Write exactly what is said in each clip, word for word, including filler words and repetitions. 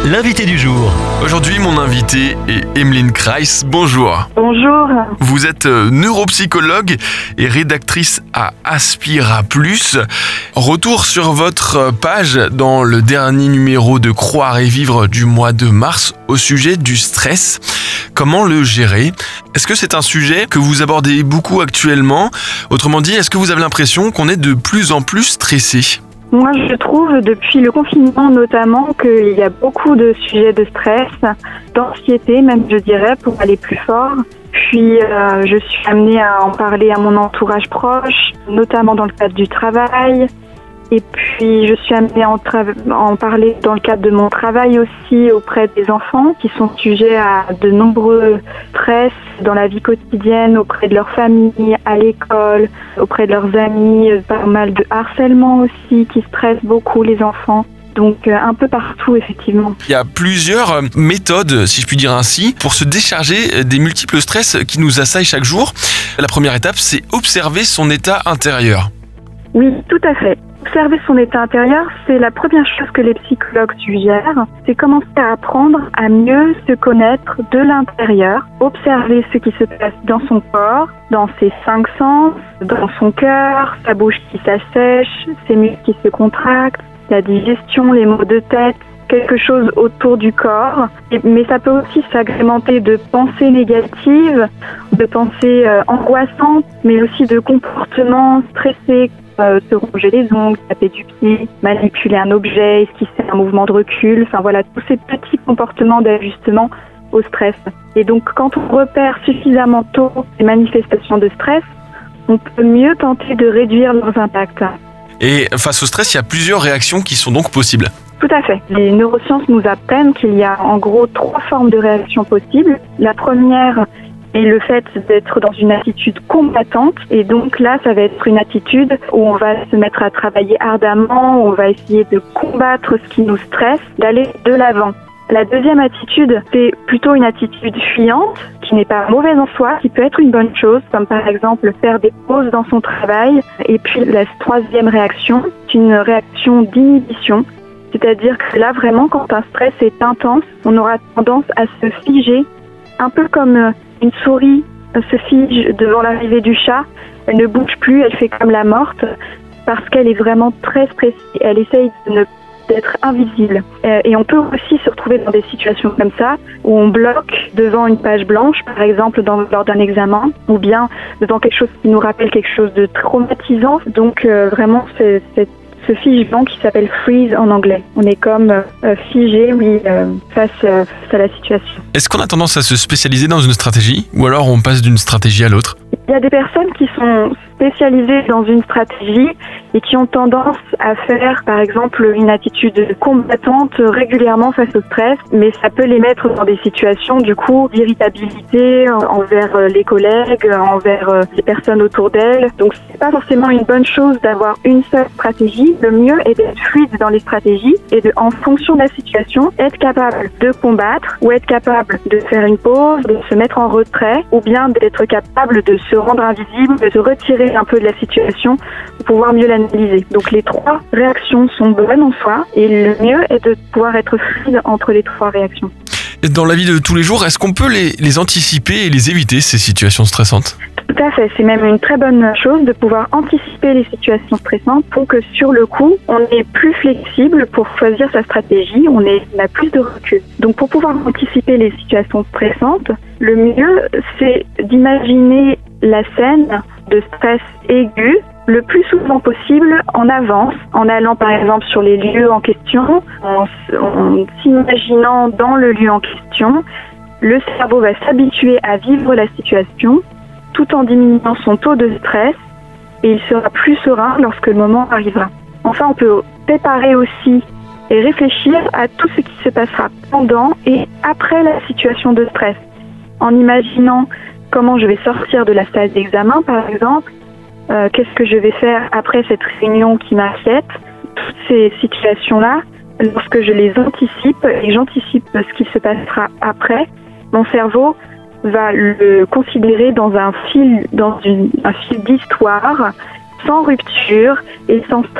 l'invité du jour. Aujourd'hui, mon invité est Emeline Kreiss. Bonjour. Bonjour. Vous êtes neuropsychologue et rédactrice à Aspira Plus. Retour sur votre page dans le dernier numéro de Croire et vivre du mois de mars au sujet du stress. Comment le gérer ? Est-ce que c'est un sujet que vous abordez beaucoup actuellement ? Autrement dit, est-ce que vous avez l'impression qu'on est de plus en plus stressé ? Moi, je trouve, depuis le confinement notamment, qu'il y a beaucoup de sujets de stress, d'anxiété même, je dirais, pour aller plus fort. Puis, euh, je suis amenée à en parler à mon entourage proche, notamment dans le cadre du travail. Et puis, je suis amenée à en, tra- à en parler dans le cadre de mon travail aussi auprès des enfants qui sont sujets à de nombreux stress dans la vie quotidienne, auprès de leur famille, à l'école, auprès de leurs amis, pas mal de harcèlement aussi qui stresse beaucoup les enfants. Donc euh, un peu partout, effectivement. Il y a plusieurs méthodes, si je puis dire ainsi, pour se décharger des multiples stress qui nous assaillent chaque jour. La première étape, c'est observer son état intérieur. Oui, tout à fait. Observer son état intérieur, c'est la première chose que les psychologues suggèrent. C'est commencer à apprendre à mieux se connaître de l'intérieur, observer ce qui se passe dans son corps, dans ses cinq sens, dans son cœur, sa bouche qui s'assèche, ses muscles qui se contractent, la digestion, les maux de tête, quelque chose autour du corps. Mais ça peut aussi s'agrémenter de pensées négatives, de pensées euh, angoissantes, mais aussi de comportements stressés, euh, se ronger les ongles, taper du pied, manipuler un objet, esquisser un mouvement de recul. Enfin voilà, tous ces petits comportements d'ajustement au stress. Et donc quand on repère suffisamment tôt ces manifestations de stress, on peut mieux tenter de réduire leurs impacts. Et face au stress, il y a plusieurs réactions qui sont donc possibles. Tout à fait. Les neurosciences nous apprennent qu'il y a en gros trois formes de réactions possibles. La première est le fait d'être dans une attitude combattante. Et donc là, ça va être une attitude où on va se mettre à travailler ardemment, où on va essayer de combattre ce qui nous stresse, d'aller de l'avant. La deuxième attitude, c'est plutôt une attitude fuyante, qui n'est pas mauvaise en soi, qui peut être une bonne chose, comme par exemple faire des pauses dans son travail. Et puis la troisième réaction, c'est une réaction d'inhibition. C'est-à-dire que là, vraiment, quand un stress est intense, on aura tendance à se figer, un peu comme une souris se fige devant l'arrivée du chat. Elle ne bouge plus, elle fait comme la morte, parce qu'elle est vraiment très stressée. Elle essaye de ne d'être invisible. Et on peut aussi se retrouver dans des situations comme ça, où on bloque devant une page blanche, par exemple dans, lors d'un examen, ou bien devant quelque chose qui nous rappelle quelque chose de traumatisant. Donc euh, vraiment, c'est, c'est ce figement qui s'appelle freeze en anglais. On est comme euh, figé, oui, euh, face, euh, face à la situation. Est-ce qu'on a tendance à se spécialiser dans une stratégie, ou alors on passe d'une stratégie à l'autre ? Il y a des personnes qui sont spécialisées dans une stratégie et qui ont tendance à faire, par exemple, une attitude combattante régulièrement face au stress, mais ça peut les mettre dans des situations, du coup, d'irritabilité envers les collègues, envers les personnes autour d'elles. Donc, c'est pas forcément une bonne chose d'avoir une seule stratégie. Le mieux est d'être fluide dans les stratégies et de, en fonction de la situation, être capable de combattre ou être capable de faire une pause, de se mettre en retrait, ou bien d'être capable de se rendre invisible, de se retirer un peu de la situation pour pouvoir mieux l'analyser. Donc les trois réactions sont bonnes en soi et le mieux est de pouvoir être fluide entre les trois réactions. Dans la vie de tous les jours, est-ce qu'on peut les, les anticiper et les éviter, ces situations stressantes ? Tout à fait, c'est même une très bonne chose de pouvoir anticiper les situations stressantes pour que sur le coup, on est plus flexible pour choisir sa stratégie, on, est, on a plus de recul. Donc pour pouvoir anticiper les situations stressantes, le mieux c'est d'imaginer la scène de stress aigu le plus souvent possible en avance, en allant par exemple sur les lieux en question, en, en s'imaginant dans le lieu en question. Le cerveau va s'habituer à vivre la situation tout en diminuant son taux de stress et il sera plus serein lorsque le moment arrivera. Enfin, on peut préparer aussi et réfléchir à tout ce qui se passera pendant et après la situation de stress, en imaginant comment je vais sortir de la salle d'examen, par exemple, euh, qu'est-ce que je vais faire après cette réunion qui m'inquiète. Toutes ces situations-là, lorsque je les anticipe et j'anticipe ce qui se passera après, mon cerveau va le considérer dans un fil, dans une, un fil d'histoire, sans rupture et sans stress.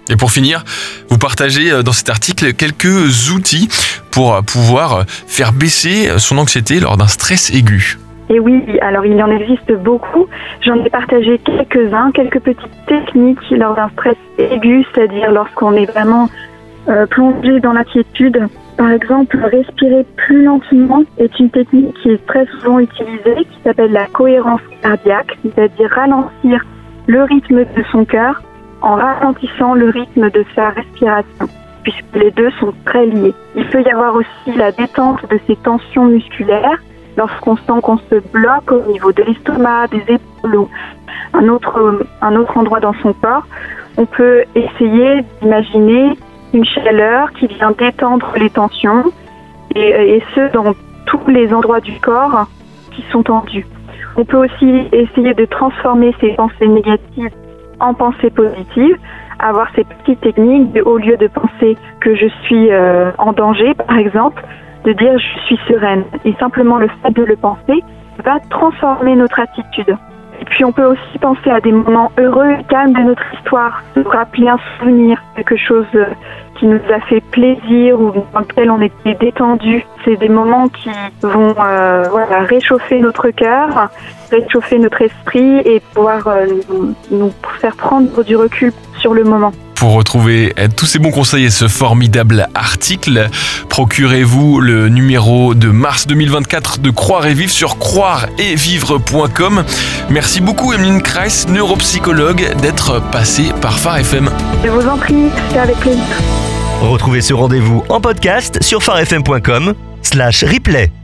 Et pour finir, vous partagez dans cet article quelques outils pour pouvoir faire baisser son anxiété lors d'un stress aigu. Et oui, alors il y en existe beaucoup. J'en ai partagé quelques-uns, quelques petites techniques lors d'un stress aigu, c'est-à-dire lorsqu'on est vraiment euh, plongé dans l'inquiétude. Par exemple, respirer plus lentement est une technique qui est très souvent utilisée, qui s'appelle la cohérence cardiaque, c'est-à-dire ralentir le rythme de son cœur en ralentissant le rythme de sa respiration, puisque les deux sont très liés. Il peut y avoir aussi la détente de ces tensions musculaires lorsqu'on sent qu'on se bloque au niveau de l'estomac, des épaules ou un autre, un autre endroit dans son corps. On peut essayer d'imaginer une chaleur qui vient détendre les tensions et, et ce dans tous les endroits du corps qui sont tendus. On peut aussi essayer de transformer ces pensées négatives en pensée positive, avoir ces petites techniques de, au lieu de penser que je suis euh, en danger, par exemple, de dire je suis sereine. Et simplement le fait de le penser va transformer notre attitude. Et puis on peut aussi penser à des moments heureux et calmes de notre histoire, se rappeler un souvenir, quelque chose qui nous a fait plaisir ou dans lequel on était détendu. C'est des moments qui vont euh, voilà, réchauffer notre cœur, réchauffer notre esprit et pouvoir euh, nous, nous faire prendre du recul sur le moment. Pour retrouver tous ces bons conseils et ce formidable article, procurez-vous le numéro de mars deux mille vingt-quatre de Croire et Vivre sur croire et vivre point com. Merci beaucoup Emeline Kreiss, neuropsychologue, d'être passée par Phare F M. Je vous en prie, c'est avec plaisir. Retrouvez ce rendez-vous en podcast sur pharefm point com slash replay.